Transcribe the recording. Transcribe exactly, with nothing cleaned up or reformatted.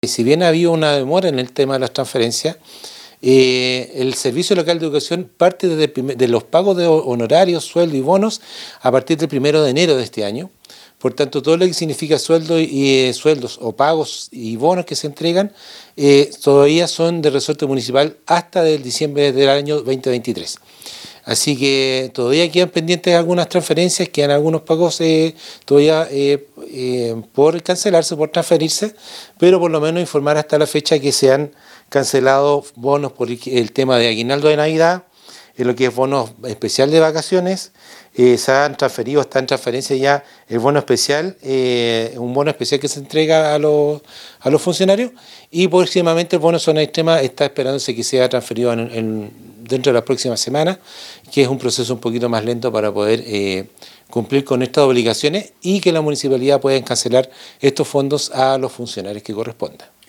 Si bien ha habido una demora en el tema de las transferencias, eh, el Servicio Local de Educación parte de, de los pagos de honorarios, sueldos y bonos a partir del primero de enero de este año. Por tanto, todo lo que significa sueldo y eh, sueldos o pagos y bonos que se entregan eh, todavía son de resorte municipal hasta el diciembre del año veinte veintitrés. Así que todavía quedan pendientes algunas transferencias, quedan algunos pagos eh, todavía eh, eh, por cancelarse, por transferirse, pero por lo menos informar hasta la fecha que se han cancelado bonos por el tema de aguinaldo de Navidad, en lo que es bonos especial de vacaciones, eh, se han transferido, está en transferencia ya el bono especial, eh, un bono especial que se entrega a los, a los funcionarios, y próximamente el bono zona extrema está esperándose que sea transferido en, en, dentro de las próximas semanas, que es un proceso un poquito más lento para poder eh, cumplir con estas obligaciones y que la municipalidad pueda cancelar estos fondos a los funcionarios que correspondan.